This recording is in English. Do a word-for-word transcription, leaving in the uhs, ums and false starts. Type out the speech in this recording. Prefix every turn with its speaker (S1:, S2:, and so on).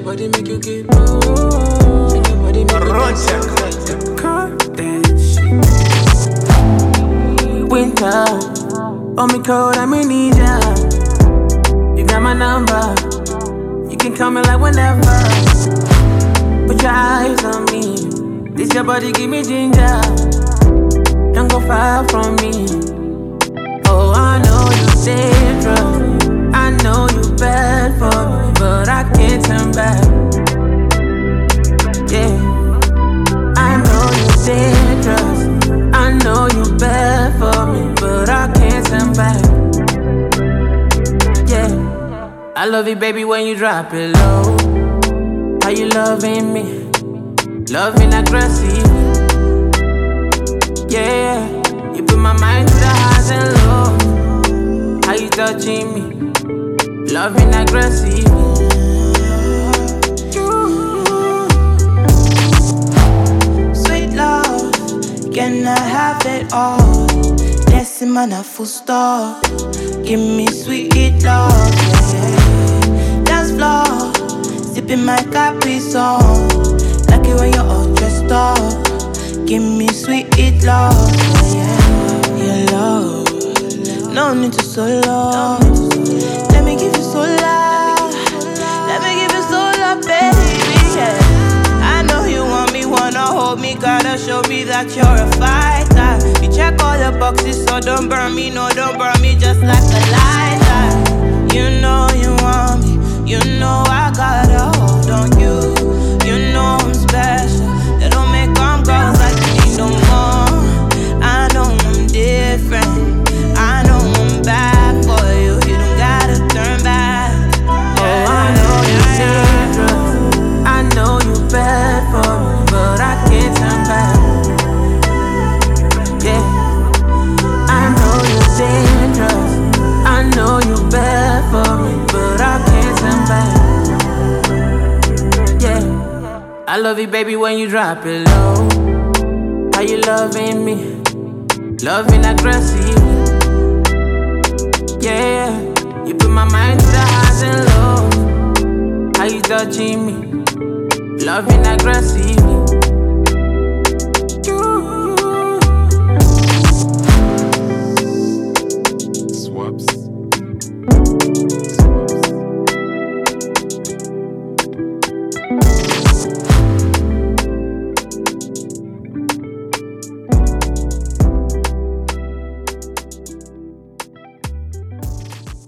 S1: body make you get low. Shake your body make you get low. That shit. Winter, hold me cold, I'm in need ya. You got my number, you can call me like whenever. Put your eyes on me, this your body give me ginger. Don't go far from me. Oh, I know you dangerous, I know you bad for me, but I can't turn back. Yeah, I know you dangerous, I know you bad for me, but I can't turn back. Yeah, I love it, baby, when you drop it low. How you loving me? Loving aggressive. Yeah, you put my mind to the highs and lows. How you touching me? Loving aggressive.
S2: Sweet love, can I have it all? That's in my full stop. Give me sweet love, yeah. Dance floor, sipping my Capri Sun. Like it when you're all dressed up. Give me sweet love, yeah. Your love, no need to solo. Let me give you so love. Let me give you so love, baby, yeah. I know you want me, wanna hold me, gotta show me that you're a fighter. You check all the boxes, so don't burn me, no, don't burn me just like a lighter. You know you want me, you know I got a hold on you. You know I'm special, they don't make them girls like me no more. I know I'm different, I know I'm bad for you. You don't gotta turn back.
S1: Oh, I know you're dangerous, I know you bad for me, but I can't turn back. Yeah, I know you're dangerous, I know you bad for me, but I can't turn back. Yeah, I love it, baby, when you drop it low. How you loving me? Loving aggressive. Yeah, you put my mind to the highs and lows. How you touching me? Loving aggressive.